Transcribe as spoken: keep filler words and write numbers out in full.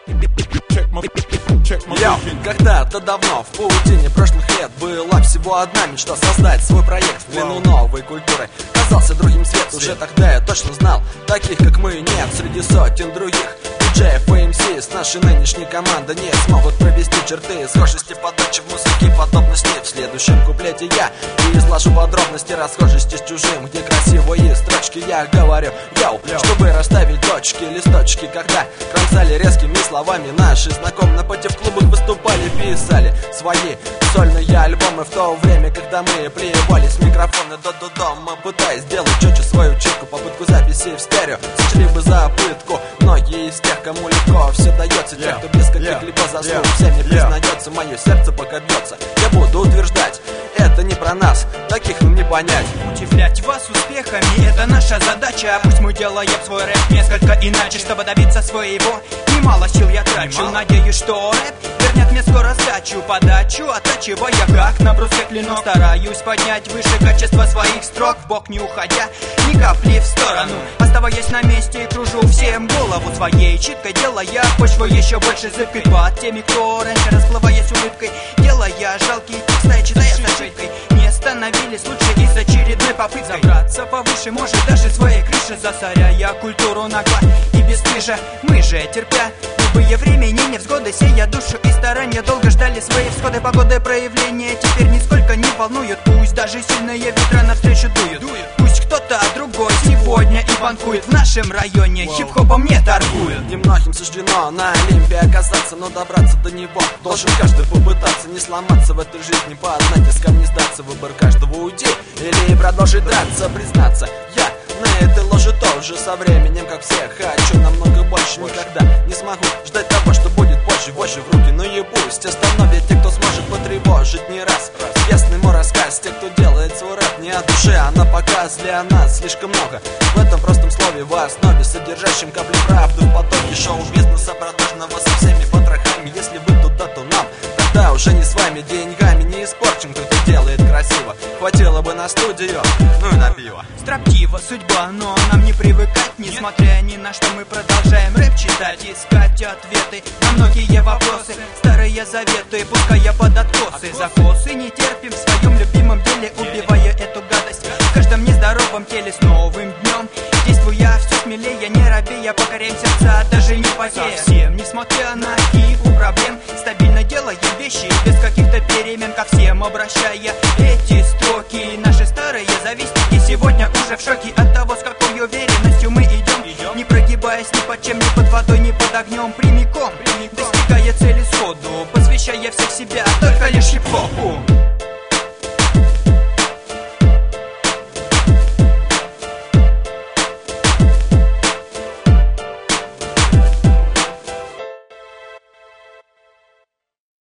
Йо, когда-то давно, в паутине прошлых лет, была всего одна мечта — создать свой проект в плену новой культуры. Казался другим свет, уже тогда я точно знал, таких как мы нет среди сотен других диджеев и эм си с нашей нынешней командой не смогут провести черты схожести подачи в музыке подобности. В следующем куплете я и изложу подробности расхожести с чужим, где красивые строчки я говорю йоу, чтобы расставить точки, листочки, когда кромсали резкими словами наши знакомые на пути в клубах выступали, писали свои сольные альбомы в то время, когда мы плевались в микрофоны до дома, пытаясь сделать четче свою читку, попытку записи в стерео сочли бы за пытку. Многие из тех, кому легко все дается, те, кто без каких-либо заслуг всеми признается, мое сердце пока бьется. Я буду утверждать, это не про нас, таких нам не понять. Удивлять вас успехами — это наша задача. Пусть мы делаем свой рэп несколько иначе, чтобы добиться своего. Немало сил я трачу, надеюсь, что рэп вернет мне скоро сдачу, подачу, оттачивая как на бруске клинок. Стараюсь поднять выше качество своих строк, в бок не уходя ни капли в сторону, оставаясь на месте и кружу всем голову своей читкой, делая почву еще больше зыбкой под теми, кто раньше, расплываясь улыбкой, делая жалкие тексты, читая с ошибкой, не становились лучше из очередной попыткой забраться повыше, может даже своей крыши, засоряя культуру нагло и бесстыжа. Мы же, терпя любые времени, невзгоды, сея душу и старания, долго ждали свои всходы, погоды, проявления теперь нисколько не волнуют. Пусть даже сильные ветра навстречу дуют, пусть кто-то другой сегодня и банкует в нашем районе, хип-хопом не торгуют. Немногим суждено на Олимпе оказаться, но добраться до него должен каждый попытаться. Не сломаться в этой жизни, под натиском не сдаться, выбор каждого — уйти или продолжить драться. Признаться, я на этой ложе тоже со временем, как все, хочу намного больше. Никогда не смогу ждать того, что будет позже, позже в руки, ну и пусть остановят те, кто сможет потревожить не раз. Ясный мой рассказ, те, кто делает свой рэп не от души, а на показ для нас слишком много. В этом простом слове, в основе содержащем капли правды в потоке шоу-бизнеса продажного со всеми потрохами. Если вы туда, то нам тогда уже не с вами, деньгами не испорчен, кто-то делает красиво. Хватило бы на студию, ну и на пиво. Строптива судьба, но нам не привыкать, несмотря ни на что мы продолжаем рэп читать, искать ответы на многие вопросы, старые заветы, пуская под откосы, закосы не терпим в своем любимом деле, убивая эту гадость в каждом нездоровом теле. С новым днем, действуя все смелее, не робея, покоряем сердца, даже не потея. Совсем, несмотря на кипу проблем, стабильно делаем вещи без каких-то перемен, ко всем обращая эти строки. Наши старые завистники сегодня уже в шоке от того, с какой уверенностью мы идем, не прогибаясь ни под чем, ни под водой, ни под огнем, прямиком, достигая цели сходу.